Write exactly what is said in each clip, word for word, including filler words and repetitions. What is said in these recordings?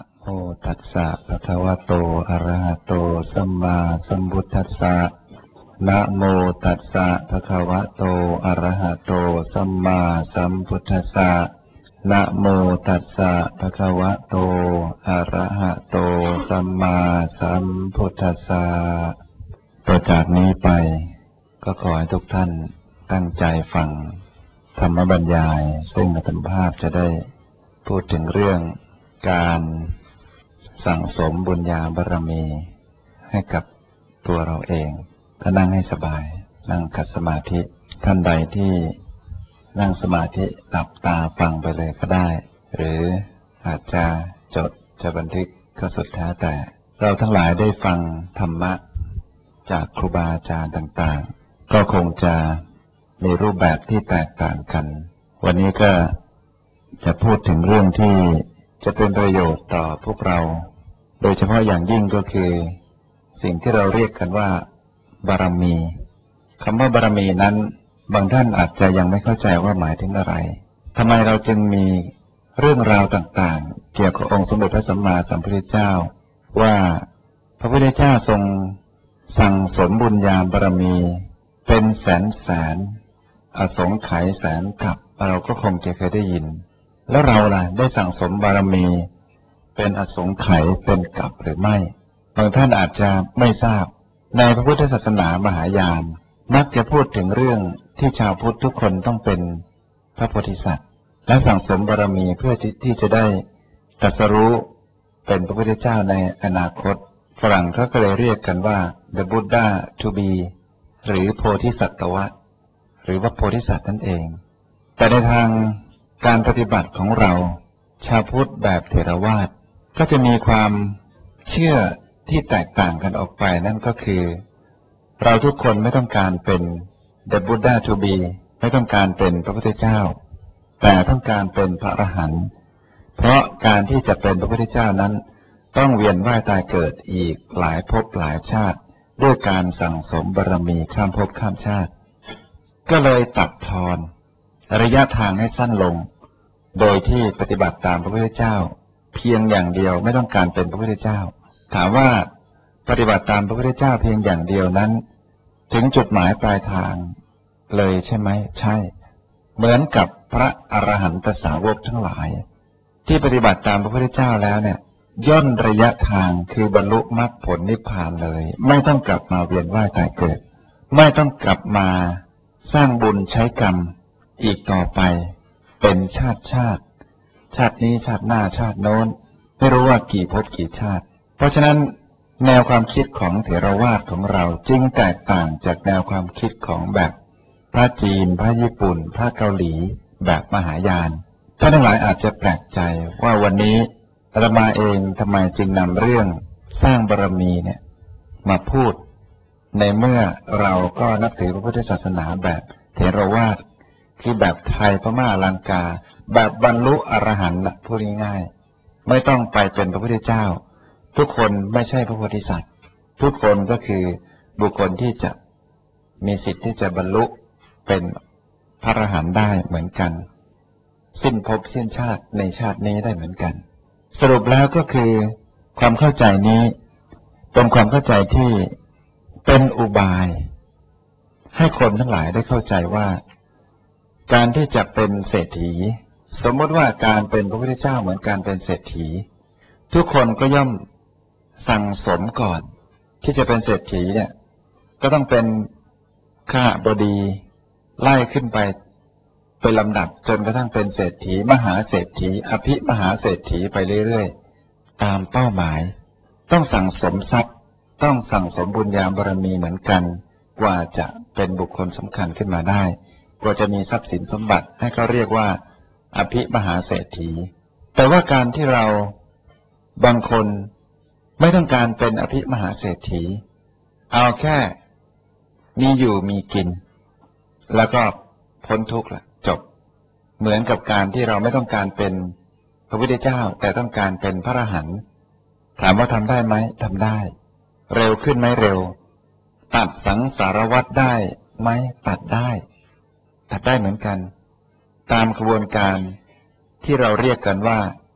โมตัสสะภะคะวะโตอะระหะโตสัมมาสัมพุทธัสสะนะโมตัสสะภะคะวะโตอะระหะโตสัมมาสัมพุทธัสสะนะโมตัสสะภะคะวะโตอะระหะโตสัมมาสัมพุทธัสสะต่อจากนี้ไปก็ขอให้ทุกท่านตั้งใจฟังธรรมบรรยายซึ่งอาตมาภาพจะได้พูดถึงเรื่องการสั่งสมบุญญาบารมีให้กับตัวเราเองถ้านั่งให้สบายนั่งขัดสมาธิท่านใดที่นั่งสมาธิหลับตาฟังไปเลยก็ได้หรืออาจจะจดจะบันทึกก็สุดแท้แต่เราทั้งหลายได้ฟังธรรมะจากครูบาอาจารย์ต่างๆก็คงจะมีรูปแบบที่แตกต่างกันวันนี้ก็จะพูดถึงเรื่องที่จะเป็นประโยชน์ต่อพวกเราโดยเฉพาะอย่างยิ่งก็คือสิ่งที่เราเรียกกันว่าบารมีคำว่าบารมีนั้นบางท่านอาจจะยังไม่เข้าใจว่าหมายถึงอะไรทำไมเราจึงมีเรื่องราวต่างๆเกี่ยวกับองค์สมเด็จพระสัมมาสัมพุทธเจ้าว่าพระพุทธเจ้าทรงสั่งสมบุญญาบารมีเป็นแสนแสนอสงไขยแสนกับเราก็คงจะเคยได้ยินแล้วเราล่ะได้สั่งสมบารมีเป็นอสงไขยเป็นกับหรือไม่บางท่านอาจจะไม่ทราบในพระพุทธศาสนามหายานมักจะพูดถึงเรื่องที่ชาวพุทธทุกคนต้องเป็นพระโพธิสัตว์และสั่งสมบารมีเพื่อที่จะได้ตรัสรู้เป็นพระพุทธเจ้าในอนาคตฝรั่งเขาก็เลยเรียกกันว่า the Buddha to be หรือโพธิสัตวะหรือว่าโพธิสัตว์นั่นเองแต่ในทางการปฏิบัติของเราชาวพุทธแบบเถรวาทก็จะมีความเชื่อที่แตกต่างกันออกไปนั่นก็คือเราทุกคนไม่ต้องการเป็น the Buddha to be ไม่ต้องการเป็นพระพุทธเจ้าแต่ต้องการเป็นพระอรหันต์เพราะการที่จะเป็นพระพุทธเจ้านั้นต้องเวียนว่ายตายเกิดอีกหลายภพหลายชาติด้วยการสั่งสมบารมีข้ามภพข้ามชาติก็เลยตัดทอนระยะทางให้สั้นลงโดยที่ปฏิบัติตามพระพุทธเจ้าเพียงอย่างเดียวไม่ต้องการเป็นพระพุทธเจ้าถามว่าปฏิบัติตามพระพุทธเจ้าเพียงอย่างเดียวนั้นถึงจุดหมายปลายทางเลยใช่ไหมใช่เหมือนกับพระอรหันตสาวกทั้งหลายที่ปฏิบัติตามพระพุทธเจ้าแล้วเนี่ยย่นระยะทางคือบรรลุมรรคผลนิพพานเลยไม่ต้องกลับมาเวียนว่ายตายเกิดไม่ต้องกลับมาสร้างบุญใช้กรรมอีกต่อไปเป็นชาติชาติชาตินี้ชาติหน้าชาติโน้นไม่รู้ว่ากี่ภพกี่ชาติเพราะฉะนั้นแนวความคิดของเถรวาทของเราจึงแตกต่างจากแนวความคิดของแบบพระจีนพระญี่ปุ่นพระเกาหลีแบบมหายานท่านทั้งหลายอาจจะแปลกใจว่าวันนี้อาตมาเองทำไมจึงนำเรื่องสร้างบารมีเนี่ยมาพูดในเมื่อเราก็นับถือพระพุทธศาสนาแบบเถรวาทคือแบบไทยพม่าลังกาแบบบรรลุอรหันต์นะพูดง่ายๆไม่ต้องไปเป็นพระพุทธเจ้าทุกคนไม่ใช่พระโพธิสัตว์ทุกคนก็คือบุคคลที่จะมีสิทธิ์ที่จะบรรลุเป็นพระอรหันต์ได้เหมือนกันสิ้นภพสิ้นชาติในชาตินี้ได้เหมือนกันสรุปแล้วก็คือความเข้าใจนี้เป็นความเข้าใจที่เป็นอุบายให้คนทั้งหลายได้เข้าใจว่าการที่จะเป็นเศรษฐีสมมติว่าการเป็นพระพุทธเจ้าเหมือนการเป็นเศรษฐีทุกคนก็ย่อมสั่งสมก่อนที่จะเป็นเศรษฐีเนี่ยก็ต้องเป็นข้าบดีไล่ขึ้นไปเป็นลำดับจนกระทั่งเป็นเศรษฐีมหาเศรษฐีอภิมหาเศรษฐีไปเรื่อยๆตามเป้าหมายต้องสั่งสมทรัพย์ต้องสั่งสมบุญญาบารมีเหมือนกันกว่าจะเป็นบุคคลสำคัญขึ้นมาได้กว่าจะมีทรัพย์สินสมบัติให้เขาเรียกว่าอภิมหาเศรษฐีแต่ว่าการที่เราบางคนไม่ต้องการเป็นอภิมหาเศรษฐีเอาแค่มีอยู่มีกินแล้วก็พ้นทุกข์ละจบเหมือนกับการที่เราไม่ต้องการเป็นพระพุทธเจ้าแต่ต้องการเป็นพระอรหันต์ถามว่าทำได้ไหมทำได้เร็วขึ้นไหมเร็วตัดสังสารวัฏได้ไหมตัดได้ตัดได้เหมือนกันตามกระบวนการที่เราเรียกกันว่า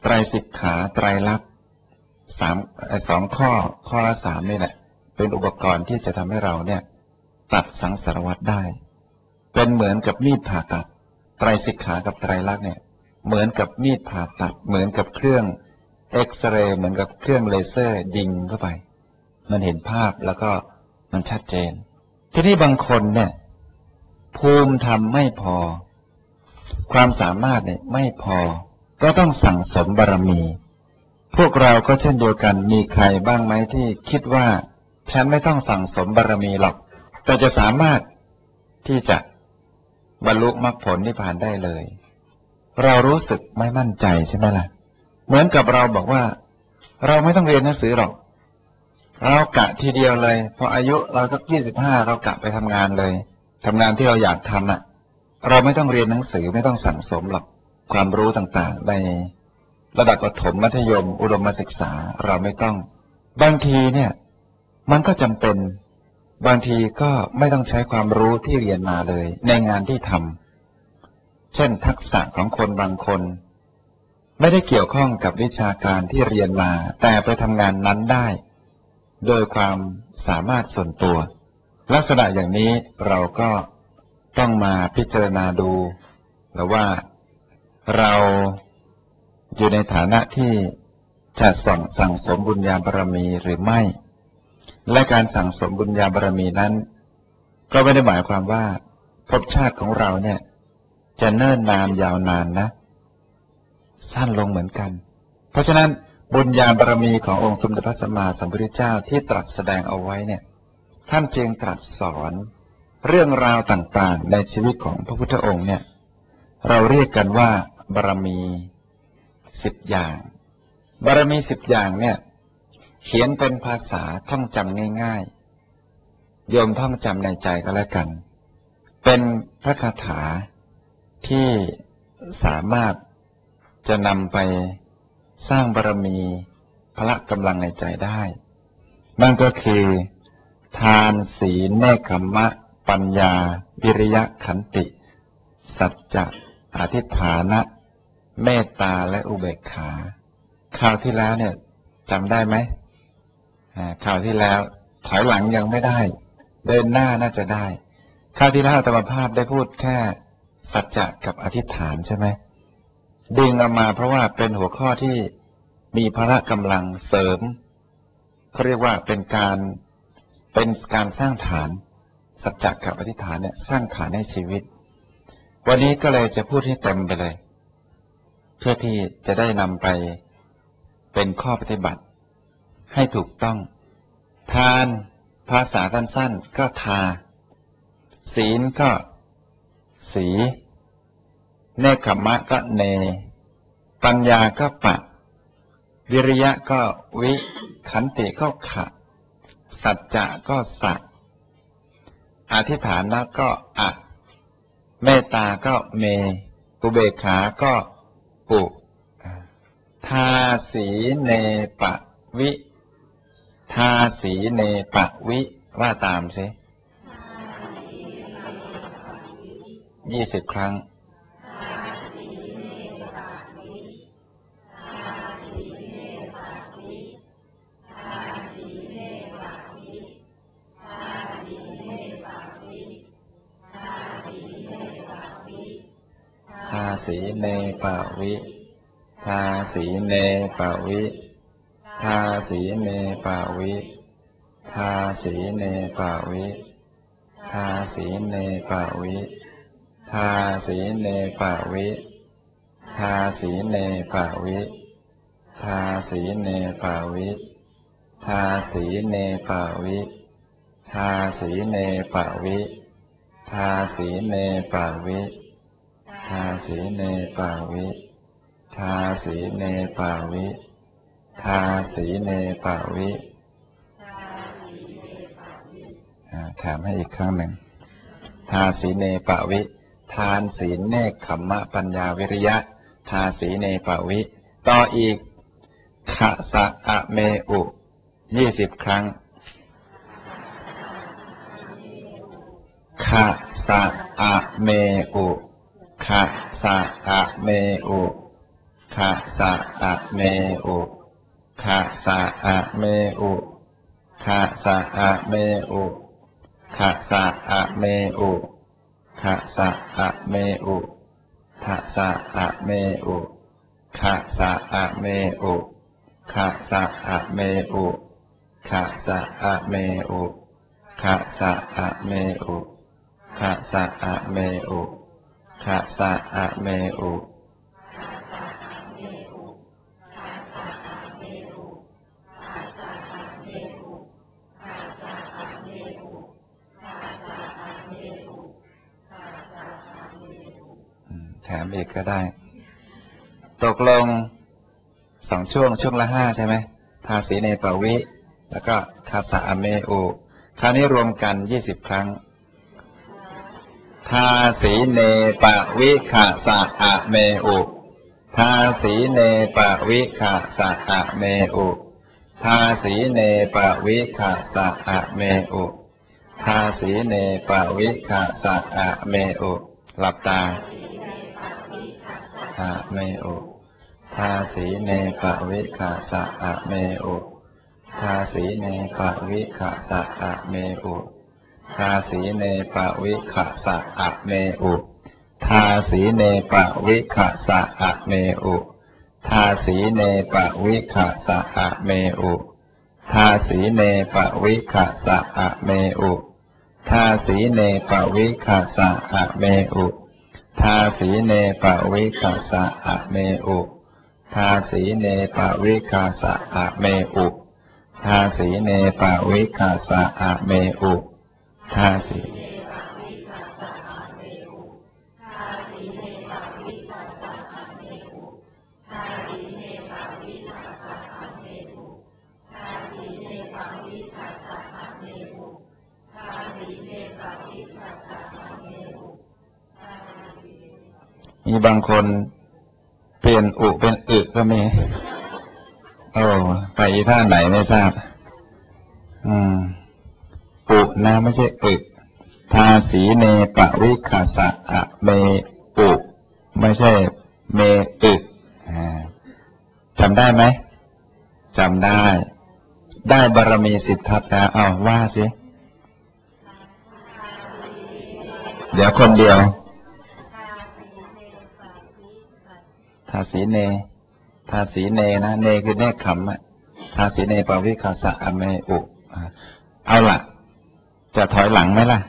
ไตรสิกขาไตรลักษณ์สามสองข้อข้อละสามนี่แหละเป็นอุปกรณ์ที่จะทำให้เราเนี่ยตัดสังสารวัฏได้เป็นเหมือนกับมีดผ่าตัดไตรสิกขากับไตรลักษณ์เนี่ยเหมือนกับมีดผ่าตัดเหมือนกับเครื่องเอ็กซเรย์เหมือนกับเครื่องเลเซอร์ยิงเข้าไปมันเห็นภาพแล้วก็มันชัดเจนทีนี้บางคนเนี่ยภูมิธรรมไม่พอความสามารถเนี่ยไม่พอก็ต้องสั่งสมบารมีพวกเราก็เช่นเดียวกันมีใครบ้างไหมที่คิดว่าฉันไม่ต้องสั่งสมบารมีหรอกแต่จะสามารถที่จะบรรลุมรรคผลนิพพานได้เลยเรารู้สึกไม่มั่นใจใช่ไหมล่ะเหมือนกับเราบอกว่าเราไม่ต้องเรียนหนังสือหรอกเรากะทีเดียวเลยพออายุเราสักยี่สิบห้าเรากะไปทำงานเลยทำงานที่เราอยากทำอ่ะเราไม่ต้องเรียนหนังสือไม่ต้องสั่งสมหรอกความรู้ต่างๆในระดับประถมมัธยมอุดมศึกษาเราไม่ต้องบางทีเนี่ยมันก็จำเป็นบางทีก็ไม่ต้องใช้ความรู้ที่เรียนมาเลยในงานที่ทำเช่นทักษะของคนบางคนไม่ได้เกี่ยวข้องกับวิชาการที่เรียนมาแต่ไปทำงานนั้นได้โดยความสามารถส่วนตัวลักษณะอย่างนี้เราก็ต้องมาพิจารณาดูแล้วว่าเราอยู่ในฐานะที่จะสั่งสั่งสมบุญญาบารมีหรือไม่และการสั่งสมบุญญาบารมีนั้นก็ไม่ได้หมายความว่าภพชาติของเราเนี่ยจะเนิ่นนานยาวนานนะสั้นลงเหมือนกันเพราะฉะนั้นบุญญาบารมีขององค์สมเด็จพระสัมมาสัมพุทธเจ้าที่ตรัสแสดงเอาไว้เนี่ยท่านจึงตรัสสอนเรื่องราวต่างๆในชีวิตของพระพุทธองค์เนี่ยเราเรียกกันว่าบารมีสิบอย่างบารมีสิบอย่างเนี่ยเขียนเป็นภาษาท่องจำง่ายๆโยมท่องจำในใจก็แล้วกันเป็นพระคาถาที่สามารถจะนำไปสร้างบารมีพละกำลังในใจได้นั่นก็คือทานศีลเนกขัมมะปัญญาวิริยะขันติสัจจะอธิษฐานะเมตตาและอุเบกขาคราวที่แล้วเนี่ยจำได้ไหมคราวที่แล้วถอยหลังยังไม่ได้เดินหน้าน่าจะได้คราวที่แล้วอาตมาภาพได้พูดแค่สัจจะกับอธิษฐานใช่ไหมดึงออกมาเพราะว่าเป็นหัวข้อที่มีพละกำลังเสริมเขาเรียกว่าเป็นการเป็นการสร้างฐานสัจจะกับอธิษฐานเนี่ยสร้างฐานให้ชีวิตวันนี้ก็เลยจะพูดให้เต็มไปเลยเพื่อที่จะได้นำไปเป็นข้อปฏิบัติให้ถูกต้องทานภาษาสั้นๆก็ทาศีลก็สีเนกขัมมะก็เนปัญญาก็ปะวิริยะก็วิขันติก็ขะสัจจะก็สะอธิษฐานะก็อะเมตตาก็เมอุเบกขาก็ปุทาสีเนปะวิทาสีเนปะวิว่าตามสิยี่สิบครั้งทาสีเนปะวิทาสีเนปะวิทาสีเนปะวิทาสีเนปะวิทาสีเนปะวิทาสีเนปะวิทาสีเนปะวิทาสีเนปะวิทาสีเนปะวิทาสีเนปะวิทาสีเนปะวิทาสีเนปะวิทาสีเนปะวิทาสีเนปะวิถามให้อีกครั้งหนึ่งทาสีเนปะวิทานศีลเนกขัมมะปัญญาวิริยะทาสีเนปะวิต่ออีกขะสะอะเมอุยี่สิบครั้งขะสะอะเมอุขะสะอะเมอุขะสะอะเมอุขะสะอะเมอุขะสะอะเมอุขะสะอะเมอุขะสะอะเมอุขะสะอะเมอุขะสะอะเมอุขะสะอะเมอุขะสะอะเมอุขะสะอะเมอุขะสะอะเมอุขะสะอะเมอุแถมอีกก็ได้ตกลงสองช่วงช่วงละห้าใช่ไหมทาสีเนปวิแล้วก็คาสะอะเมอุคราวนี้รวมกันยี่สิบครั้งทาสีเนปวิคาสะอะเมอุทาสีเนปวิคาสะอะเมอุทาสีเนปวิคาสะอะเมอุทาสีเนปวิคาสะอะเมอุหลับตาอะเมอุทาสีเนปวิคาสะอะเมอุทาสีเนปวิคาสะอะเมอุทาสีเนปวิคาสะอะเมอุทาสีเนปวิคาสะอะเมอุทาสีเนปวิคาสะอะเมอุทาสีเนปวิคาสะอะเมอุทาสีเนปวิคาสะอะเมอุทาสีเนปวิคาสะอะเมอุทาสีเนปวิคาสะอะเมอุทาสีเนปวิคาสะอะเมอุทาสีมีบางคนเปลี่ยนอุเป็นอึก็มีโอ้ไปท่าไหนไม่ทราบอืมอุนะไม่ใช่อึทาสีเนปวิคาสะอะเมอุไม่ใช่เมอึจำได้ไหมจำได้ได้บารมีสิทธัตถ์แล้วอ้าวว่าสิเดี๋ยวคนเดียวทาสีเนทาสีเนนะเนคือเนคขำอะทาสีเนปวิคาสะอะเมอุเอาล่ะจะถอยหลังไหมล่ะ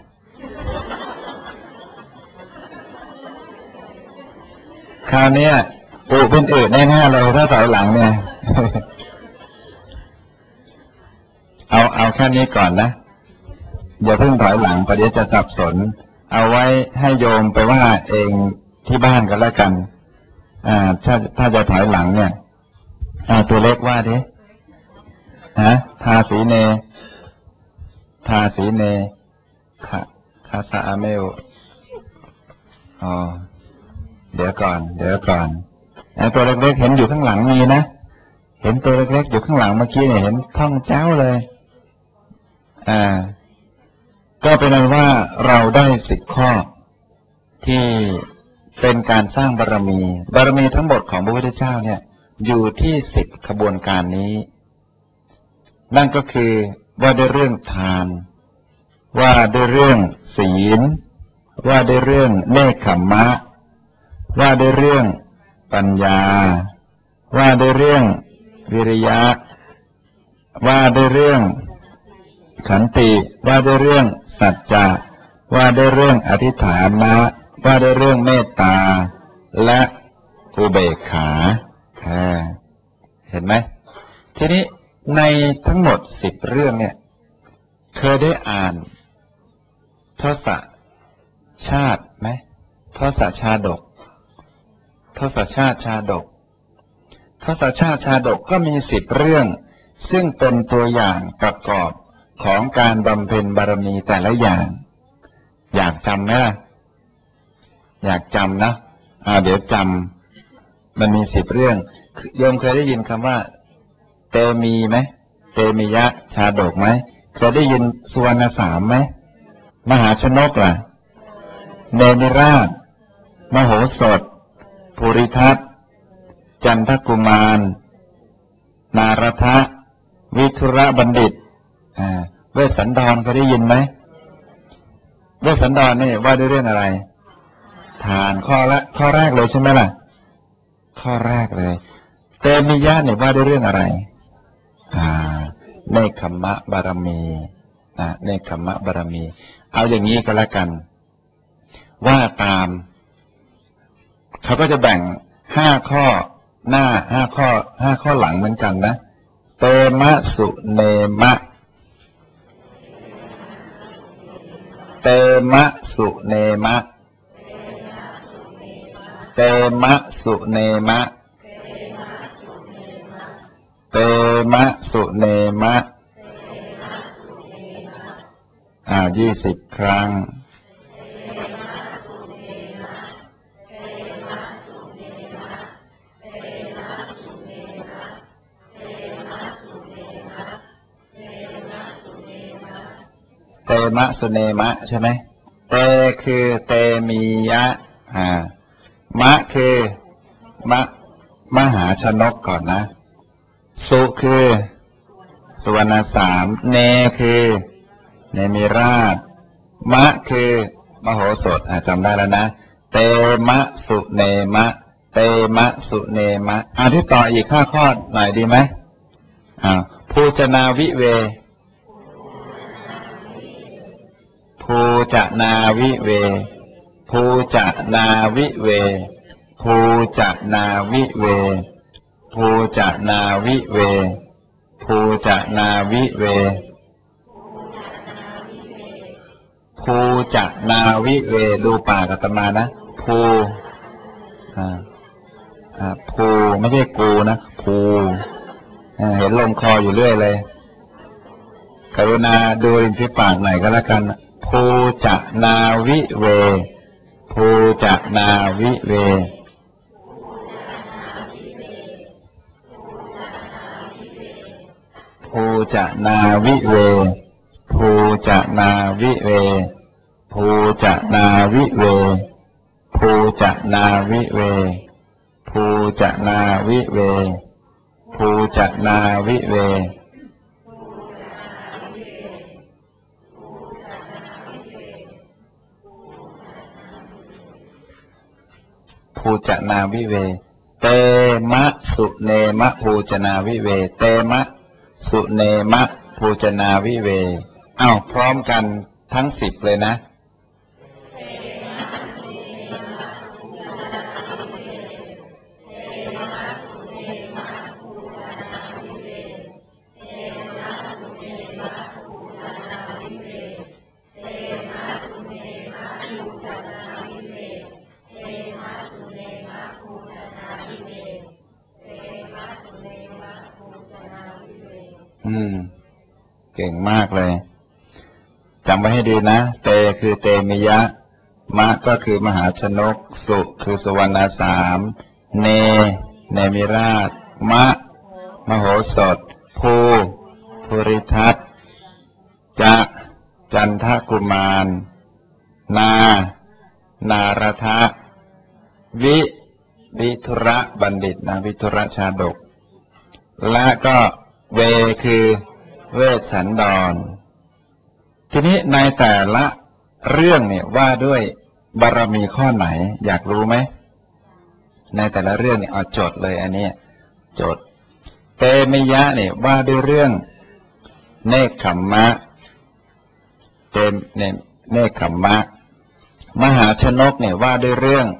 คราวนี้อุเป็นอึแน่ๆเลยถ้าถอยหลังเนี่ย เอาเอาแค่นี้ก่อนนะอย่าเพิ่งถอยหลังประเดี๋ยวจะสับสนเอาไว้ให้โยมไปว่าเองที่บ้านก็แล้วกันอ่าถ้าถ้าจะถอยหลังเนี่ยอ่าตัวเล็กว่าดิฮะทาสีเนทาสีเนคาคาสะอะเมอุอ๋อเดี๋ยวก่อนเดี๋ยวก่อนไอ้ตัวเล็กๆเห็นอยู่ข้างหลังมีนะเห็นตัวเล็กๆอยู่ข้างหลังเมื่อกี้เนี่ยเห็นท่องเจ้าเลยอ่าก็เป็นนั้นว่าเราได้สิบข้อที่เป็นการสร้างบารมีบารมีทั้งหมดของพระพุทธเจ้าเนี่ยอยู่ที่สิบขบวนการนี้นั่นก็คือว่าด้วยเรื่องทานว่าด้วยเรื่องศีลว่าด้วยเรื่องเนคขมมะว่าด้วยเรื่องปัญญาว่าด้วยเรื่องวิริยะว่าด้วยเรื่องขันติว่าด้วยเรื่องสัจจะว่าด้วยเรื่องอธิษฐานะว่าด้วยเรื่องเมตตาและอุเบกขาเห็นไหมทีนี้ในทั้งหมดสิบเรื่องเนี่ยเคยได้อ่านทศชาติไหมทศชาดกทศชาติชาดกทศชาติชาดกก็มีสิบเรื่องซึ่งเป็นตัวอย่างประกอบของการบำเพ็ญบารมีแต่ละอย่างอยากจำไหมล่ะอยากจำนะอ่าเดี๋ยวจำมันมีสิบเรื่องโยมเคยได้ยินคำว่าเตมีไหมเตมียะชาดกไหมเคยได้ยินสุวรรณสามไหมมหาชนกล่ะเนมิราชมโหสถภูริทัตจันทกุมารนารทะวิทุระบัณฑิตอ่าเวสสันดรเคยได้ยินไหมเวสสันดรนี่ว่าด้วยเรื่องอะไรทานข้อละข้อแรกเลยใช่ไหมล่ะข้อแรกเลยเตมิยะเนี่ยว่าด้วยเรื่องอะไรอ่าเนคขมมะบารมีอ่าเนคขมมะบารมีเอาอย่างนี้ก็แล้วกันว่าตามเขาก็จะแบ่งห้าข้อหน้าห้าข้อห้าข้อหลังเหมือนกันนะเตมะสุเนมะเตมะสุเนมะเตมะสุเนมะเตมะสุเนมะอ่ายี่สิบครั้งเตมะสุเนมะใช่ไหมเตคือเตมียะอ่ามะคือมะมหาชนกก่อนนะสุคือสุวรรณสามเนคือเนมิราชมะคือมโหสถจำได้แล้วนะเตมะสุเนมะเตมะสุเนมะอ่าที่ต่ออีกห้าข้อหน่อยดีไหมอ่าภูจนาวิเวภูจนาวิเวภูจนาวิเวภูจนาวิเวภูจนาวิเวภูจนาวิเวภูจนาวิเวดูปากอาตมานะภูอ่าอ่าภูไม่ใช่กูนะภูเห็นลงคออยู่เรื่อยเลยกรุณาดูริมฝีปากหน่อยก็แล้วกันภูจนาวิเวภูจนาวิเวภูจนาวิเวภูจนาวิเวภูจนาวิเวภูจนาวิเวภูจนาวิเวภูจนาวิเวภูจนาวิเวเตมะสุเนมะภูจนาวิเวเตมะสุเนมะภูจนาวิเวอ้าวพร้อมกันทั้งสิบเลยนะอืมเก่งมากเลยจำไว้ให้ดีนะเตคือเตมิยะมะก็คือมหาชนกสุคือสุวรรณสามเนเนมิราชมะมโหสถภูภูริทัตจะจันทกุมารนา นารทะวิวิทุระบัณฑิตนะวิทุระชาดกและก็เวคือเวสสันดรทีนี้ในแต่ละเรื่องเนี่ยว่าด้วยบารมีข้อไหนอยากรู้ไหมในแต่ละเรื่องเนี่ยเอาโจทย์เลยอันนี้โจทย์เตมิยะเนี่ยว่าด้วยเรื่องเนคขมมะเตมเนี่ยเนคขมมะมหาชนกเนี่ยว่าด้วยเรื่อง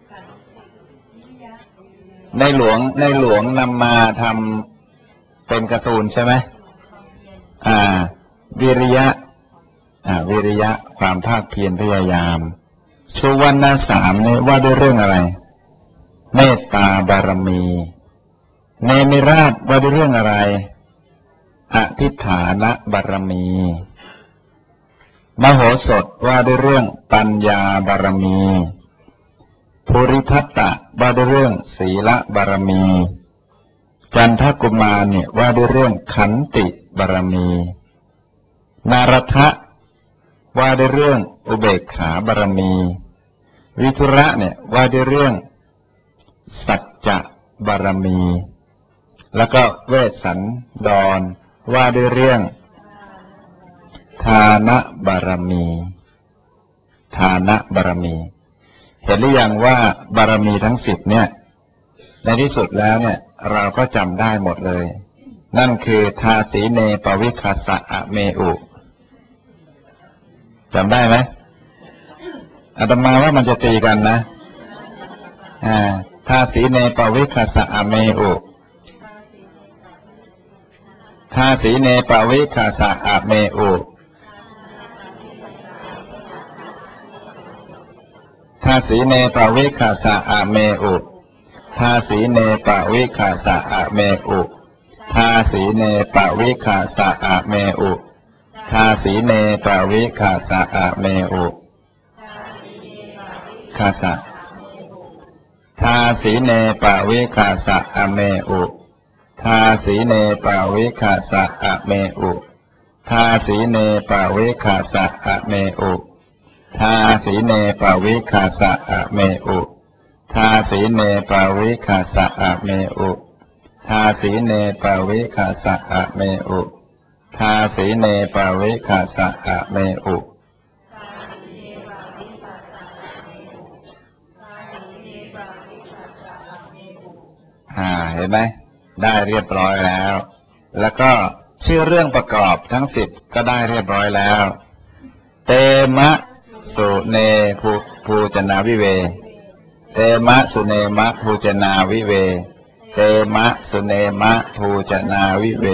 ในหลวงในหลวงนำมาทำเป็นการ์ตูนใช่ไหมอ่าวิริยะอ่าวิริยะความภาคเพียรพยายามสุวรรณสามเนี่ยว่าด้วยเรื่องอะไรเมตตาบารมีเนมิราชว่าด้วยเรื่องอะไรอธิฐานะบารมีมโหสถว่าด้วยเรื่องปัญญาบารมีภูริทัตตะว่าด้วยเรื่องศีลบารมีจันทกุมารเนี่ยว่าด้วยเรื่องขันติบารมีนารทะว่าด้วยเรื่องอุเบกขาบารมีวิทุระเนี่ยว่าด้วยเรื่องสัจจะบารมี แล้วก็เวสสันดรว่าด้วยเรื่องทานบารมีทานบารมีเห็นหรือยังว่าบารมีทั้งสิบเนี่ยในที่สุดแล้วเนี่ยเราก็จำได้หมดเลยนั่นคือทาสีเนปวิคัสสะอะเมอุจำได้ไหมอาตมาว่ามันจะตีกันนะอ่าทาสีเนปวิคัสสะอะเมอุทาสีเนปวิคัสสะอะเมอุทาสีเนปวิคัสสะอะเมอุทาสีเนปวิคัสสะอะเมอุทาสีเนปวิคัสสะอะเมอุทาสีเนปวิคัสสะอะเมอุคาสะทาสีเนปวิคัสสะอะเมอุทาสีเนปวิคัสสะอะเมอุทาสีเนปวิคัสสะอะเมอุทาสีเนปวิคัสสะอะเมอุทาสีเนปวิคัสสะอะเมอุทาสีเนปวิคัสสะอะเมอุทาสีเนปวิคัสสะอะเมอุอ่าเห็นไหมได้เรียบร้อยแล้วแล้วก็ชื่อเรื่องประกอบทั้งสิบก็ได้เรียบร้อยแล้วเตมะสุเนภูภูจนาวิเวเตมะสุเนมะภูจนาวิเวเตมะสุเนมะภูจนาวิเว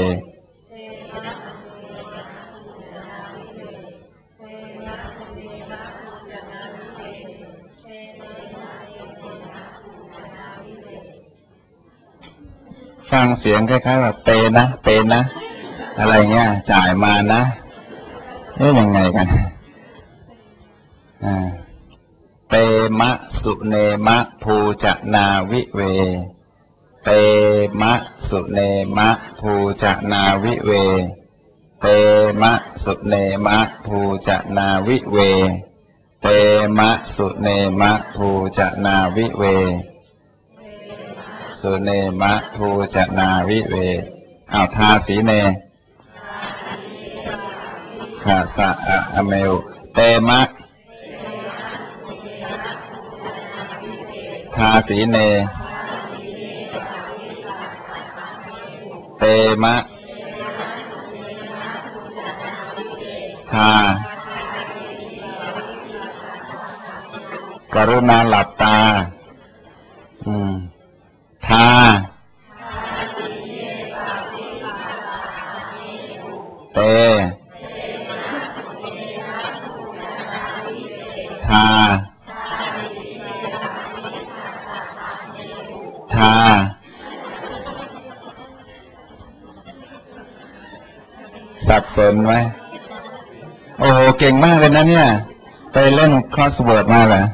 ฟังเสียงคล้ายๆแบบเตนะเตนะอะไรเงี้ยจ่ายมานะนี่ยังไงกันอ่าเตมะสุเนมะภูจนาวิเวเตมะสุเนมะภูจนาวิเวเตมะสุเนมะภูจนาวิเวเตมะสุเนมะภูจนาวิเวสุเนมะภูจนาวิเวอ้าวทาสีเนคาสะอะเมอุเตมะทาสีเนเตมะทากรุณาหลับตาอืมทาเตทาทาสับสนไหมโอ้โหเก่งมากเลยนะเนี่ยไปเล่นครอสเวิร์ดมาเหรอ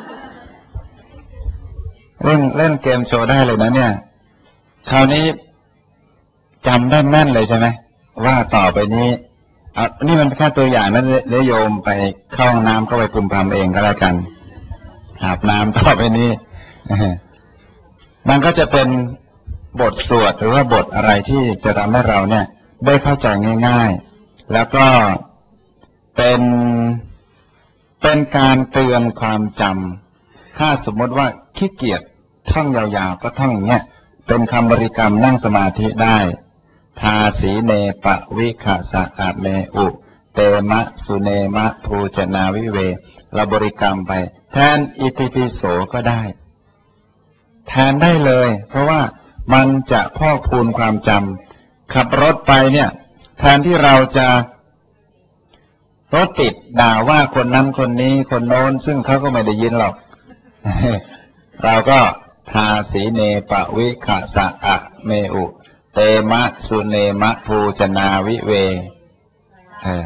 เล่นเล่นเกมโชว์ได้เลยนะเนี่ยคราวนี้จำได้แม่นเลยใช่ไหมว่าต่อไปนี้อ่ะนี่มันแค่ตัวอย่างนะเดี๋ยวโยมไปเข้าห้องน้ำก็ไปพึมพำเองก็แล้วกันอาบน้ำต่อไปนี้มันก็จะเป็นบทสวดหรือว่าบทอะไรที่จะทำให้เราเนี่ยได้เข้าใจง่ายๆแล้วก็เป็นเป็นการเตือนความจำถ้าสมมติว่าขี้เกียจท่องยาวๆก็ท่องอย่างเงี้ยเป็นคำบริกรรมนั่งสมาธิได้ทาสีเนปวิคัสสะอะเมอุเตมะสุเนมะภูจนาวิเวเราบริกรรมไปแทนอิติปิโสก็ได้แทนได้เลยเพราะว่ามันจะพอกพูนความจำขับรถไปเนี่ยแทนที่เราจะรถติดด่าว่าคนนั้นคนนี้คนโน้นซึ่งเขาก็ไม่ได้ยินหรอก เราก็ทาสีเนปวิคัสสะอะเมอุเตมะสุเนมะภูจนาวิเวเออ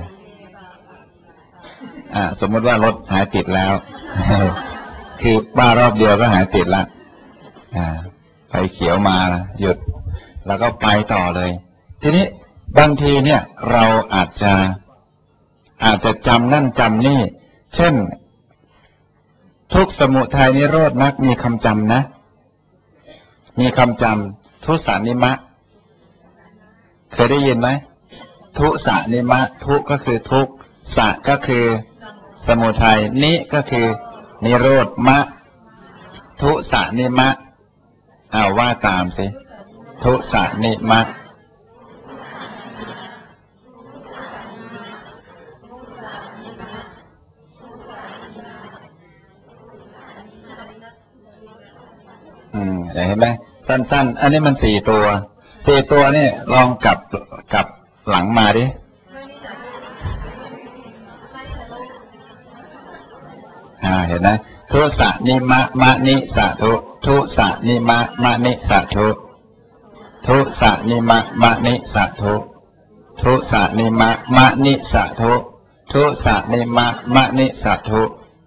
อ่าสมมติว่ารถหายติดแล้ว คือบ้ารอบเดียวก็หายติดละอ่าไฟเขียวมาหยุดแล้วก็ไปต่อเลยทีนี้บางทีเนี่ยเราอาจจะอาจจะจำนั่นจำนี่เช่นทุกข์สมุทัยนิโรธมรรคมีคำจำนะมีคำจำทุสานิมะเคยได้ยินไหมทุสานิมะทุก็คือทุกสะก็คือสมุทัยนิก็คือนิโรธมะทุสานิมะเอาว่าตามสิทุสานิมะอืมเห็นไหมสั้นๆอันนี้มันสี่ตัวสี่ตัวนี่ลองกลับกลับหลังมาดิอ่าเห็นไหมทุสะนิมะมะนิสะทุทุสะนิมะมะนิสะทุทุสะนิมะมะนิสะทุทุสะนิมะมะนิสะทุทุสะนิมะมะนิสะทุ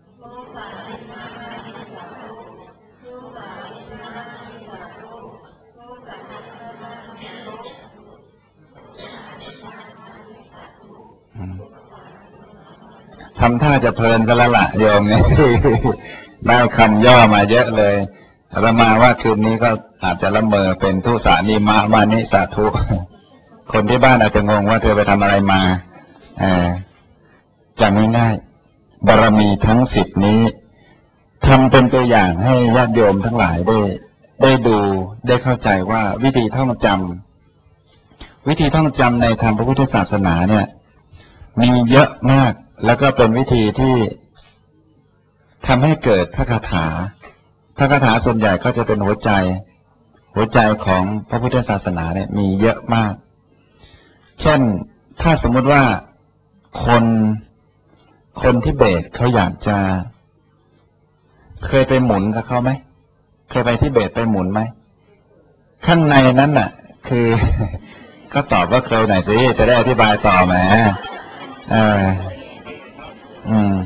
ทำท่าจะเพลินกันแล้วล่ะโยมเนี่ยได้คำย่อมาเยอะเลยอาตมาว่าคืนนี้ก็อาจจะละเมอเป็นทุสานิมะมานิสาทุคนที่บ้านอาจจะงงว่าเธอไปทำอะไรมาเออจำง่ายๆบารมีทั้งสิบนี้ทำเป็นตัวอย่างให้ญาติโยมทั้งหลายได้ได้ดูได้เข้าใจว่าวิธีท่องจำวิธีท่องจำในทางพระพุทธศาสนาเนี่ยมีเยอะมากแล้วก็เป็นวิธีที่ทำให้เกิดพระคาถาพระคาถาส่วนใหญ่ก็จะเป็นหัวใจหัวใจของพระพุทธศาสนาเนี่ยมีเยอะมากเช่นถ้าสมมุติว่าคนคนทิเบตเขาอยากจะเคยไปหมุนกับเขาไหมเคยไปทิเบตไปหมุนไหมข้างในนั้นน่ะคือก็ตอบว่าเคยไหนสิจะได้อธิบายต่อแหมเอออืม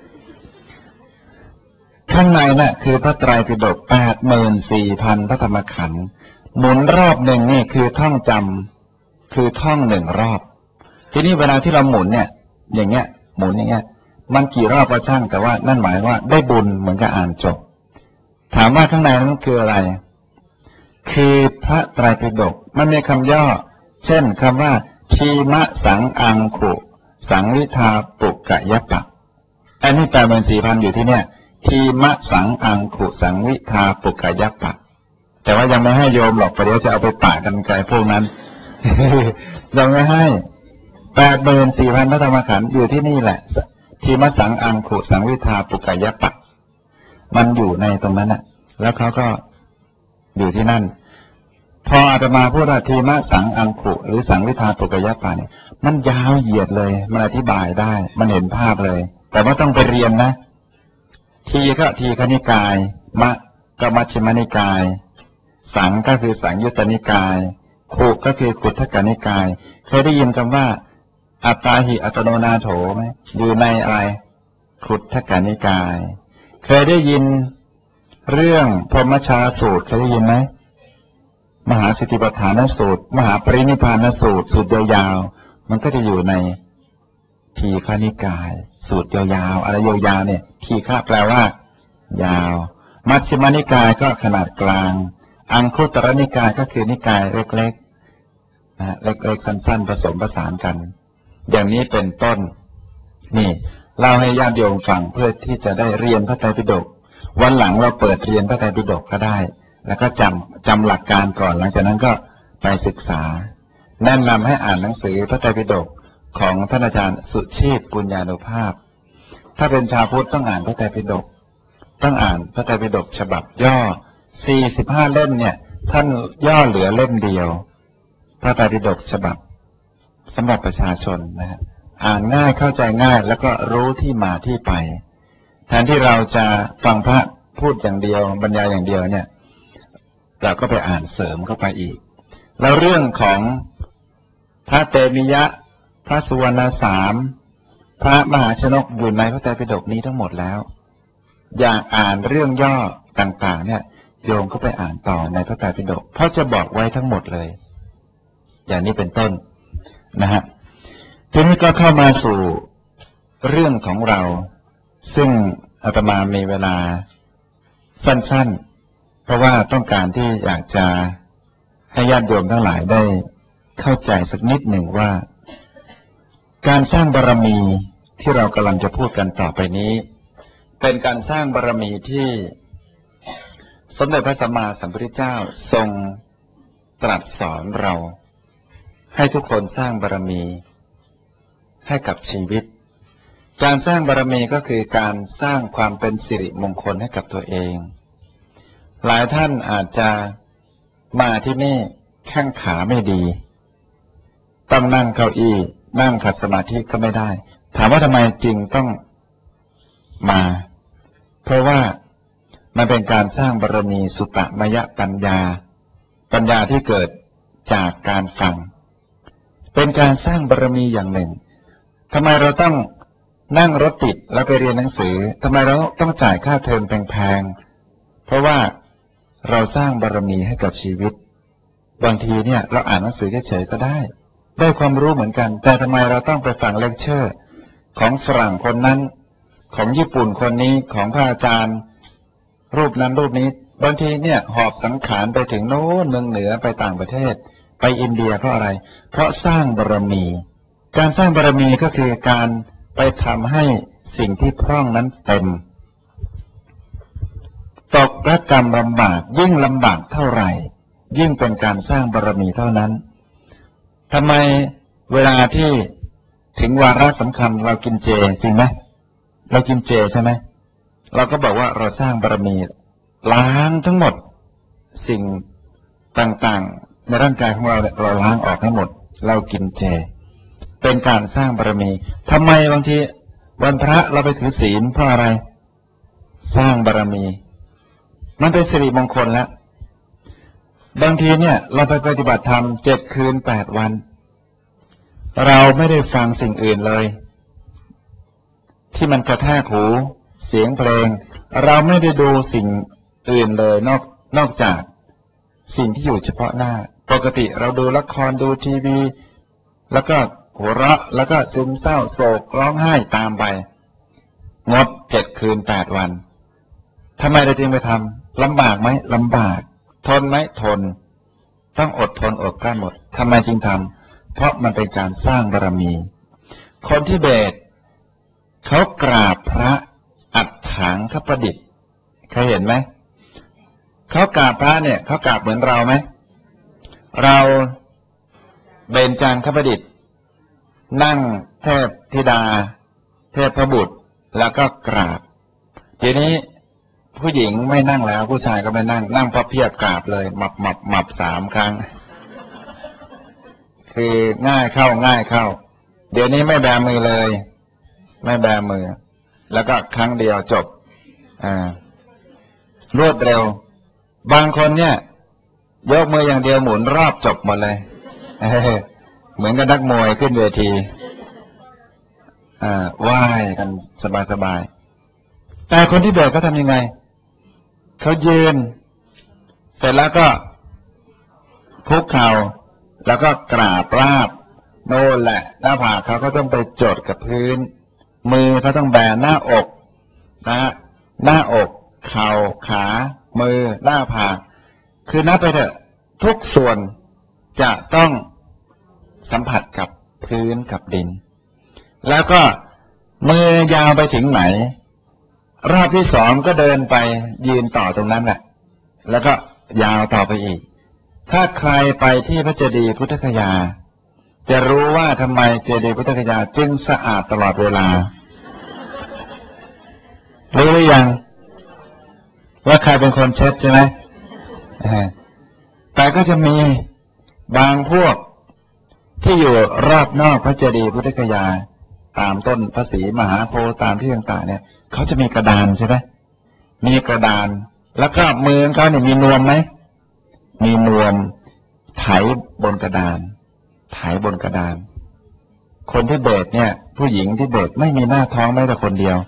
ข้างในน่ะคือพระไตรปิฎกแปดหมื่นสี่พันพระธรรมขันธ์หมุนรอบหนึ่งนี่คือท่องจำคือท่องหนึ่งรอบทีนี้เวลาที่เราหมุนเนี่ยอย่างเงี้ยหมุนอย่างเงี้ยมันกี่รอบก็ช่างแต่ว่านั่นหมายว่าได้บุญเหมือนกับอ่านจบถามว่าข้างในนั้นคืออะไรคือพระไตรปิฎกมันมีคำย่อเช่นคำว่าชีมะสังอังคุสังวิทาปุกกะยะปะอันนี้แปลเป็นสี่พันอยู่ที่เนี่ยทีมะสังอังคุสังวิทาปุกกะยะปะแต่ว่ายังไม่ให้โยมหรอกประเดี๋ยวจะเอาไปปะกันไกลพวกนั้น ยังไม่ให้แปดหมื่นสี่พันพระธรรมขันธ์อยู่ที่นี่แหละทีมะสังอังคุสังวิทาปุกกะยะปะมันอยู่ในตรงนั้นน่ะแล้วเขาก็อยู่ที่นั่นพออาตมาพูดว่าทีมะสังอังคุหรือสังวิทาปุกกะยะปะเนี่ยมันยาวเหยียดเลยมันอธิบายได้มันเห็นภาพเลยแต่ว่าต้องไปเรียนนะทีก็ทีคณิกายมะก็มัชฌิมนิกายสังก็คือสังยุตตนิกายขุก็คือขุททกนิกายเคยได้ยินคำว่าอัตตาหิอัตโนนาโถไหมอยู่ในอะไรขุททกนิกายเคยได้ยินเรื่องพรหมชาสูตรเคยได้ยินไหมมหาสติปัฏฐานสูตรมหาปรินิพพานสูตรสูตรยาวๆมันก็จะอยู่ในทีฆนิกายสูตรยาวๆอะไรยาวๆเนี่ยทีฆะแปลว่ายาวมัชฌิมนิกายก็ขนาดกลางอังคุตรนิกายก็คือนิกายเล็กๆนะเล็กๆสั้นๆผสมผสานกันอย่างนี้เป็นต้นนี่เล่าให้ญาติโยมฟังเพื่อที่จะได้เรียนพระไตรปิฎกวันหลังเราเปิดเรียนพระไตรปิฎกก็ได้แล้วก็จำจำหลักการก่อนหลังจากนั้นก็ไปศึกษาแนะนำให้อ่านหนังสือพระไตรปิฎกของท่านอาจารย์สุชีพปุญญานุภาพถ้าเป็นชาวพุทธต้องอ่านพระไตรปิฎกต้องอ่านพระไตรปิฎกฉบับย่อสี่สิบห้าเล่มเนี่ยท่านย่อเหลือเล่มเดียวพระไตรปิฎกฉบับสำหรับประชาชนนะฮะอ่านง่ายเข้าใจง่ายแล้วก็รู้ที่มาที่ไปแทนที่เราจะฟังพระพูดอย่างเดียวบรรยายอย่างเดียวเนี่ยเราก็ไปอ่านเสริมเข้าไปอีกแล้วเรื่องของพระเตมิยะพระสุวรรณสามพระมหาชนกอยู่ในพระไตรปิฎกนี้ทั้งหมดแล้วอยากอ่านเรื่องย่อต่างๆเนี่ยโยมก็ไปอ่านต่อในพระไตรปิฎกเพราะจะบอกไว้ทั้งหมดเลยอย่างนี้เป็นต้นนะฮะทีนี้ก็เข้ามาสู่เรื่องของเราซึ่งอาตมามีเวลาสั้นเพราะว่าต้องการที่อยากจะให้ญาติโยมทั้งหลายได้เข้าใจสักนิดหนึ่งว่าการสร้างบารมีที่เรากำลังจะพูดกันต่อไปนี้เป็นการสร้างบารมีที่สมเด็จพระสัมมาสัมพุทธเจ้าทรงตรัสสอนเราให้ทุกคนสร้างบารมีให้กับชีวิตการสร้างบารมีก็คือการสร้างความเป็นสิริมงคลให้กับตัวเองหลายท่านอาจจะมาที่นี่แข้งขาไม่ดีต้องนั่งเก้าอี้นั่งขัดสมาธิก็ไม่ได้ถามว่าทำไมจริงต้องมาเพราะว่ามันเป็นการสร้างบารมีสุตมยปัญญาปัญญาที่เกิดจากการฟังเป็นการสร้างบารมีอย่างหนึ่งทำไมเราต้องนั่งรถติดแล้วไปเรียนหนังสือทำไมเราต้องจ่ายค่าเทอมแพงๆเพราะว่าเราสร้างบารมีให้กับชีวิตบางทีเนี่ยเราอ่านหนังสือเฉยๆก็ได้ได้ความรู้เหมือนกันแต่ทำไมเราต้องไปฟังเลคเชอร์ของฝรั่งคนนั้นของญี่ปุ่นคนนี้ของพระอาจารย์รูปนั้นรูปนี้บางทีเนี่ยหอบสังขารไปถึงโน้นเมืองเหนือไปต่างประเทศไปอินเดียเพราะอะไรเพราะสร้างบารมีการสร้างบารมีก็คือการไปทำให้สิ่งที่พร่องนั้นเต็มตกระกรรมลำบากยิ่งลำบากเท่าไหร่ยิ่งเป็นการสร้างบารมีเท่านั้นทำไมเวลาที่ถึงวาระสำคัญเรากินเจจริงไหมเรากินเจใช่ไหมเราก็บอกว่าเราสร้างบารมีล้างทั้งหมดสิ่งต่างๆในร่างกายของเราเราล้างออกทั้งหมดเรากินเจเป็นการสร้างบารมีทำไมบางทีวันพระเราไปถือศีลเพราะอะไรสร้างบารมีมันเป็นสิริมงคลแล้วบางทีเนี่ยเราไปปฏิบัติธรรมเจ็ดคืนแปดวันเราไม่ได้ฟังสิ่งอื่นเลยที่มันกระแทกหูเสียงเพลงเราไม่ได้ดูสิ่งอื่นเลยนอกนอกจากสิ่งที่อยู่เฉพาะหน้าปกติเราดูละครดูทีวีแล้วก็หัวเราะแล้วก็ซึมเศร้าโศกร้องไห้ตามไปงดเจ็ดคืนแปดวันทำไมเราจึงไปทำลำบากไหมลำบากทนไหมทนต้องอดทนอดกลั้นหมดทำไมจึงทำเพราะมันเป็นการสร้างบารมีคนทิเบตเขากราบพระอัฏฐังคประดิษฐ์เคยเห็นไหมเขากราบพระเนี่ยเขากราบเหมือนเราไหมเราเบญจางคประดิษฐ์นั่งเทพธิดาเทพบุตรแล้วก็กราบทีนี้ผู้หญิงไม่นั่งแล้วผู้ชายก็ไม่นั่งนั่งพับเพียบกราบเลยหมับหมับหมับสามครั้งคือง่ายเข้าง่ายเข้าเดี๋ยวนี้ไม่แบมือเลยไม่แบมือแล้วก็ครั้งเดียวจบอ่ารวดเร็วบางคนเนี่ยยกมืออย่างเดียวหมุนรอบจบหมดเลยเออเหมือนกับนักมวยขึ้นเวทีอ่าว่ายกันสบายๆแต่คนที่เบสเขาทำยังไงเขายืนเสร็จแล้วก็คุกเข่าแล้วก็กราบราบโน่นแหละหน้าผากเขาก็ต้องไปจดกับพื้นมือเขาต้องแบหน้าอกนะหน้าอกเข่าขามือหน้าผากคือนับไปเถอะทุกส่วนจะต้องสัมผัสกับพื้นกับดินแล้วก็มือยาวไปถึงไหนรอบที่สองก็เดินไปยืนต่อตรงนั้นแหละแล้วก็ยาวต่อไปอีกถ้าใครไปที่พระเจดีย์พุทธคยาจะรู้ว่าทำไมเจดีย์พุทธคยาจึงสะอาดตลอดเวลารู้หรือยังว่าใครเป็นคนเช็ดใช่ไหมแต่ก็จะมีบางพวกที่อยู่รอบนอกพระเจดีย์พุทธคยาตามต้นพระศรีมหาโพธิ์ตามที่ต่างๆเนี่ยเขาจะมีกระดานใช่ไหมมีกระดานแล้วก็มือเขาเนี่ยมีนวมไหมมีนวมไถบนกระดานไถบนกระดานคนที่เบสเนี่ยผู้หญิงที่เบสไม่มีหน้าท้องแม้แต่คนเดียว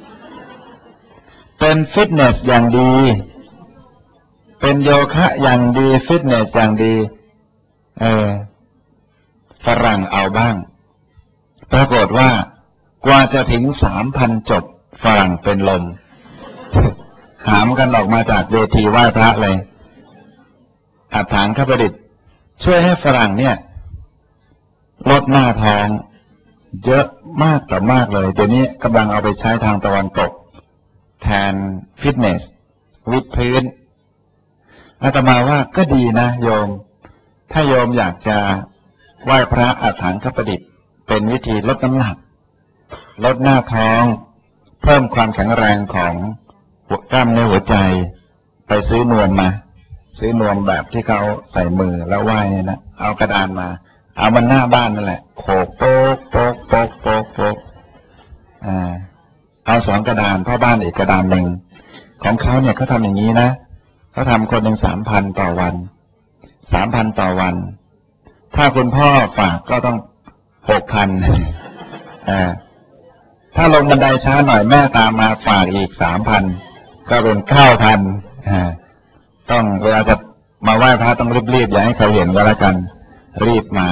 เป็นฟิตเนสอย่างดีเป็นโยคะอย่างดีฟิตเนสอย่างดีเออฝรั่งเอาบ้างปรากฏว่ากว่าจะถึงสามพันจบฝรั่งเป็นลมหามกันออกมาจากเวทีไหว้พระเลยอัฐานคประดิษฐ์ช่วยให้ฝรั่งเนี่ยลดหน้าท้องเยอะมากต่อมากเลยเดี๋ยวนี้กำลังเอาไปใช้ทางตะวันตกแทนฟิตเนสวิดพื้นอาตมาว่าก็ดีนะโยมถ้าโยมอยากจะไหว้พระอัฐานคประดิษฐ์เป็นวิธีลดน้ำหนักลดหน้าท้องเพิ่มความแข็งแรงของกล้ามเนื้อหัวใจไปซื้อนวมมาซื้อนวมแบบที่เขาใส่มือแล้วไหว้เนี่ยนะเอากระดานมาเอามันหน้าบ้านนั่นแหละโขกโป๊กโป๊กโป๊กโป๊กโป๊กอ่าเอาสองกระดานพ่อบ้านอีกกระดานหนึ่งของเขาเนี่ยเขาทำอย่างนี้นะเขาทำคนหนึ่งสามพันต่อวันสามพันต่อวันถ้าคุณพ่อฝากก็ต้องหกพันอ่าถ้าลงบันไดช้าหน่อยแม่ตามมาฝากอีกสามพันก็เป็นเก้าพันอ่าต้องเวลาจะมาไหว้พระต้องรีบๆอย่าให้เขาเห็นก็แล้วกันรีบมา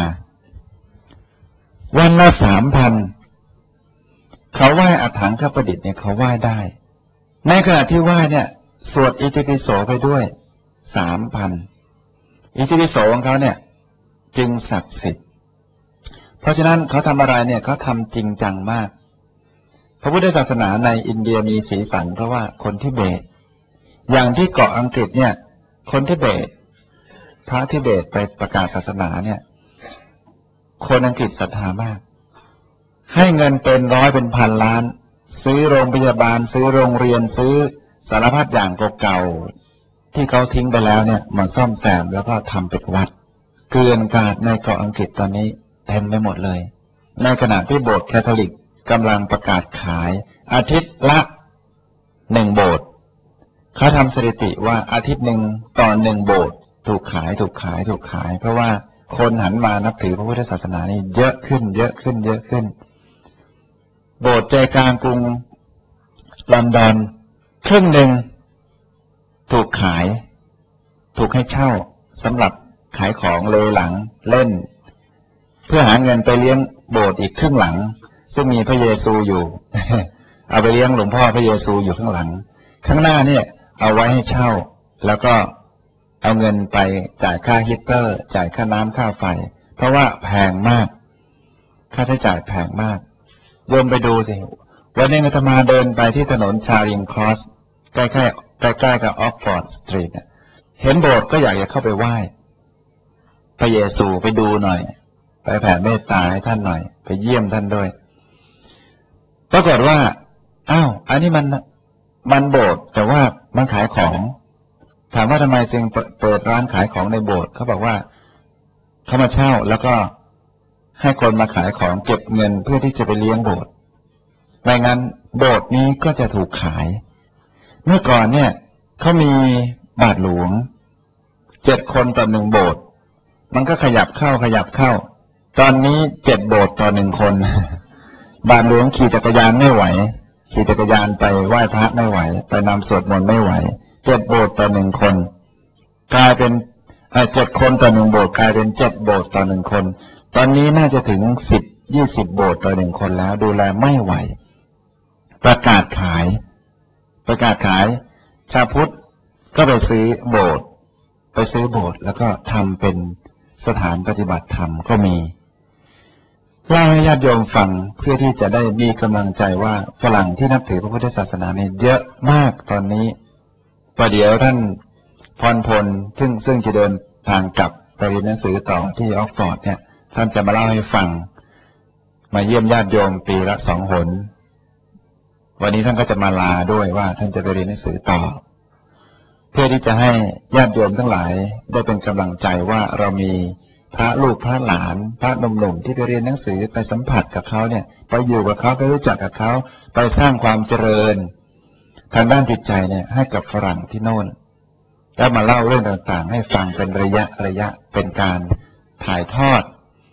วันละสามพันเขาไหว้อัฐังคประดิษฐ์เนี่ยเขาไหว้ได้ในขณะที่ไหว้เนี่ยสวดอิติปิโสไปด้วยสามพันอิติปิโสของเขาเนี่ยจึงศักดิ์สิทธิ์เพราะฉะนั้นเขาทำอะไรเนี่ยเขาทำจริงจังมากพระพุทธศาสนาในอินเดียมีสีสันเพราะว่าคนทิเบตอย่างที่เกาะอังกฤษเนี่ยคนทิเบตพระทิเบตไปประกาศศาสนาเนี่ยคนอังกฤษศรัทธามากให้เงินเป็นร้อยเป็นพันล้านซื้อโรงพยาบาลซื้อโรงเรียนซื้อสารพัดอย่างเก่าๆที่เขาทิ้งไปแล้วเนี่ยมาซ่อมแซมแล้วก็ทำเป็นวัดเกลื่อนกลาดในเกาะอังกฤษตอนนี้เต็มไปหมดเลยในขณะที่โบสถ์แคทอลิกกำลังประกาศขายอาทิตย์ละหนึ่งโบสถ์เขาทำสถิติว่าอาทิตย์หนึ่งต่อหนึ่งโบสถ์ถูกขายถูกขายถูกขายเพราะว่าคนหันมานับถือพระพุทธศาสนานี่เยอะขึ้นเยอะขึ้นเยอะขึ้นโบสถ์ใจกลางกรุงลอนดอนครึ่งหนึ่งถูกขายถูกให้เช่าสำหรับขายของเลยหลังเล่นเพื่อหาเงินไปเลี้ยงโบสถ์อีกครึ่งหลังซึ่งมีพระเยซูอยู่ เอาไปเลี้ยงหลวงพ่อพระเยซูอยู่ข้างหลังข้างหน้าเนี่ยเอาไว้ให้เช่าแล้วก็เอาเงินไปจ่ายค่าฮีตเตอร์จ่ายค่าน้ำค่าไฟเพราะว่าแพงมากค่าใช้จ่ายแพงมากโยมไปดูสิวันนี้อาตมาเดินไปที่ถนนชาริงครอสใกล้ๆใกล้ๆกับออกฟอร์ดสตรีทเห็นโบสถ์ก็อยากจะเข้าไปไหว้พระเยซูไปดูหน่อยไปแผ่เมตตาให้ท่านหน่อยไปเยี่ยมท่านด้วยปรากฏว่าอ้าวอันนี้มันมันโบสถ์แต่ว่ามันขายของถามว่าทำไมจึงเปิดร้านขายของในโบสถ์เขาบอกว่าเขามาเช่าแล้วก็ให้คนมาขายของเก็บเงินเพื่อที่จะไปเลี้ยงโบสถ์ไม่งั้นโบสถ์นี้ก็จะถูกขายเมื่อก่อนเนี่ยเขามีบาทหลวงเจ็ดคนต่อหนึ่งโบสถ์มันก็ขยับเข้าขยับเข้าตอนนี้เจ็ดโบสถ์ต่อหนึ่งคนบาทหลวงขี่จักรยานไม่ไหวขี่จักรยานไปไหว้พระไม่ไหวไปนำสวดมนต์ไม่ไหวเจ็ดโบสถ์ต่อหนึ่งคนกลายเป็นเจ็ดคนต่อหนึ่งโบสถ์กลายเป็นเจ็ดโบสถ์ต่อหนึ่งคนตอนนี้น่าจะถึงสิบยี่สิบโบสถ์ต่อหนึ่งคนแล้วดูแลไม่ไหวประกาศขายประกาศขายชาวพุทธก็ไปซื้อโบสถ์ไปซื้อโบสถ์แล้วก็ทำเป็นสถานปฏิบัติธรรมก็มีเล่าให้ญาติโยมฟังเพื่อที่จะได้มีกำลังใจว่าฝรั่งที่นับถือพระพุทธศาสนาเนี่ยเยอะมากตอนนี้ประเดี๋ยวท่านพรพลซึ่งซึ่งจะเดินทางกลับไปเรียนหนังสือต่อที่ออกฟอร์ดเนี่ยท่านจะมาเล่าให้ฟังมาเยี่ยมญาติโยมปีละสองหนวันนี้ท่านก็จะมาลาด้วยว่าท่านจะไปเรียนหนังสือต่อเพื่อที่จะให้ญาติโยมทั้งหลายได้เป็นกำลังใจว่าเรามีพระลูกพระหลานพระหนุ่มๆที่ไปเรียนหนังสือไปสัมผัสกับเขาเนี่ยไปอยู่กับเขาไปรู้จักกับเขาไปสร้างความเจริญทางด้านจิตใจเนี่ยให้กับฝรั่งที่โน่นแล้วมาเล่าเรื่องต่างๆให้ฟังเป็นระยะระยะเป็นการถ่ายทอด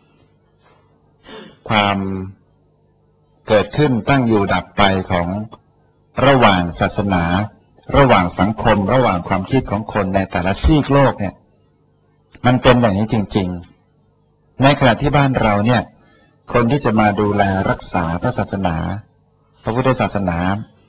ความเกิดขึ้นตั้งอยู่ดับไปของระหว่างศาสนาระหว่างสังคมระหว่างความคิดของคนในแต่ละซีกโลกเนี่ยมันเป็นอย่างนี้จริงๆในขณะที่บ้านเราเนี่ยคนที่จะมาดูแลรักษาพระศาสนาพระพุทธศาสนา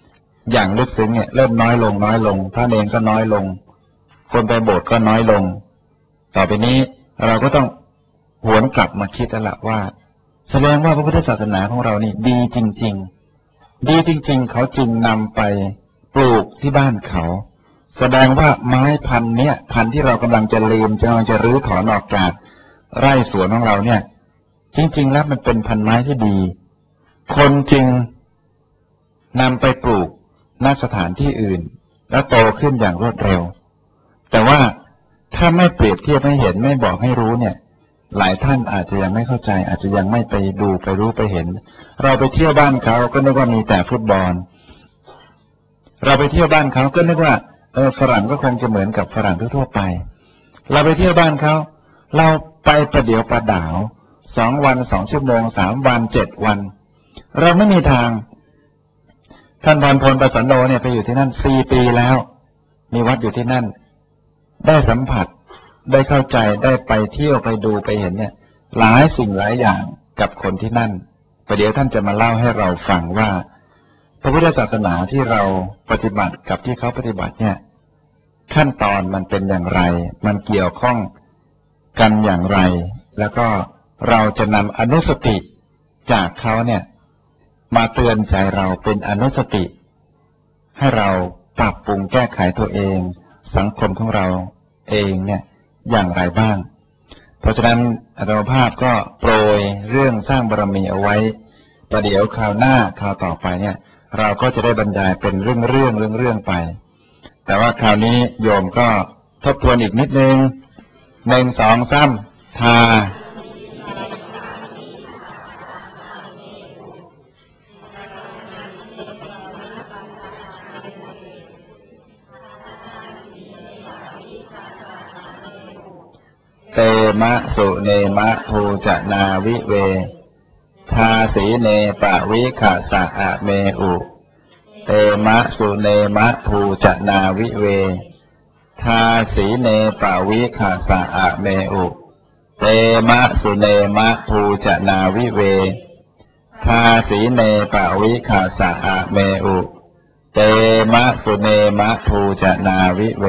อย่างลึกซึ้งเนี่ยเริ่มน้อยลงน้อยลงพระเนรก็น้อยลงคนไปโบสถ์ก็น้อยลงต่อไปนี้เราก็ต้องหวนกลับมาคิดแล้วล่ะว่าแสดงว่าพระพุทธศาสนาของเรานี่ดีจริงๆดีจริงๆเขาจึงนำไปปลูกที่บ้านเขาแสดงว่าไม้พันธุ์เนี้ยพันธุ์ที่เรากำลังจะลืมกำลังจะรื้อถอนออกจากไร่สวนของเราเนี่ยจริงๆแล้วมันเป็นพันธุ์ไม้ที่ดีคนจึงนำไปปลูกณสถานที่อื่นแล้วโตขึ้นอย่างรวดเร็วแต่ว่าถ้าไม่เปรียบเทียบให้เห็นไม่บอกให้รู้เนี่ยหลายท่านอาจจะยังไม่เข้าใจอาจจะยังไม่ไปดูไปรู้ไปเห็นเราไปเที่ยวบ้านเขาก็นึกว่ามีแต่ฟุตบอลเราไปเที่ยวบ้านเขาก็นึกว่าเออฝรั่งก็คงจะเหมือนกับฝรั่งทั่วไปเราไปเที่ยวบ้านเขาเราไปประเดี๋ยวประดาวสองวันสองชั่วโมงสามวันเจ็ดวันเราไม่มีทางท่านพรพลประสันโนเนี่ยไปอยู่ที่นั่นสี่ปีแล้วมีวัดอยู่ที่นั่นได้สัมผัสได้เข้าใจได้ไปเที่ยวไปดูไปเห็นเนี่ยหลายสิ่งหลายอย่างกับคนที่นั่นประเดี๋ยวท่านจะมาเล่าให้เราฟังว่าพระพุทธศาสนาที่เราปฏิบัติกับที่เขาปฏิบัติเนี่ยขั้นตอนมันเป็นอย่างไรมันเกี่ยวข้องกันอย่างไรแล้วก็เราจะนำอนุสติจากเขาเนี่ยมาเตือนใจเราเป็นอนุสติให้เราปรับปรุงแก้ไขตัวเองสังคมของเราเองเนี่ยอย่างไรบ้างเพราะฉะนั้นอาตมาภาพก็โปรยเรื่องสร้างบารมีเอาไว้ประเดี๋ยวคราวหน้าคราวต่อไปเนี่ยเราก็จะได้บรรยายเป็นเรื่องเรื่องเรื่องเรื่องไปแต่ว่าคราวนี้โยมก็ทบทวนอีกนิดนึงหนึ่งสองสามทาเตมะสุเนมะภูจนาวิเวทาสีเนปะวิขาสะอะเมอุเตมะสุเนมะภูจนาวิเวทาสีเนปะวิขาสะอะเมอุเตมะสุเนมะภูจนาวิเวทาสีเนปะวิขาสะอะเมอุเตมะสุเนมะภูจนาวิเว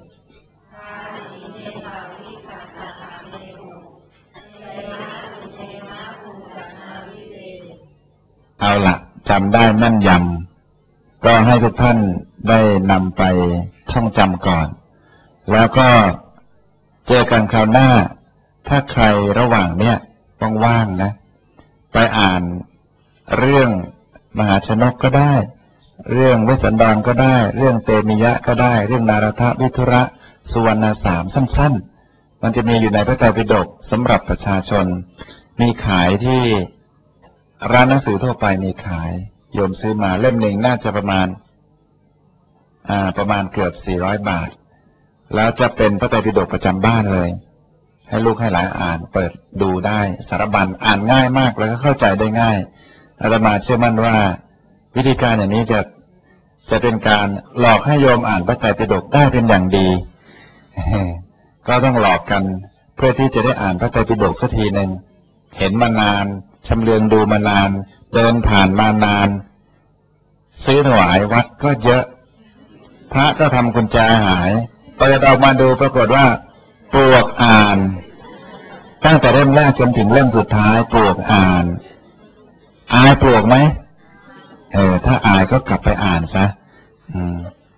เอาล่ะจำได้แม่นยำก็ให้ทุกท่านได้นำไปท่องจำก่อนแล้วก็เจอกันคราวหน้าถ้าใครระหว่างเนี้ยว่างๆนะไปอ่านเรื่องมหาชนกก็ได้เรื่องเวสสันดรก็ได้เรื่องเตมิยะก็ได้เรื่องนารทวิทุระสุวรรณสามสั้นๆมันจะมีอยู่ในพระไตรปิฎกสำหรับประชาชนมีขายที่ร้านหนังสือทั่วไปมีขายโยมซื้อมาเล่มหนึ่งน่าจะประมาณอ่าประมาณเกือบสี่ร้อยบาทแล้วจะเป็นพระไตรปิฎกประจำบ้านเลยให้ลูกให้หลานอ่านเปิดดูได้สารบัญอ่านง่ายมากแล้วก็เข้าใจได้ง่ายอาตมาเชื่อมั่นว่าวิธีการอย่างนี้จะจะเป็นการหลอกให้โยมอ่านพระไตรปิฎกได้เป็นอย่างดีก็ต้องหลอกกันเพื่อที่จะได้อ่านพระไตรปิฎกสักทีหนึ่งเห็นมานานชำเลืองดูมานานเดินผ่านมานานซื้อถวายวัดก็เยอะพระก็ทำกุญแจหายเปิดออกมาดูปรากฏว่าปลวกอ่านตั้งแต่เล่มแรกจนถึงเล่มสุดท้ายปลวกอ่านอายปลวกไหมเออถ้าอายก็กลับไปอ่านซะอืม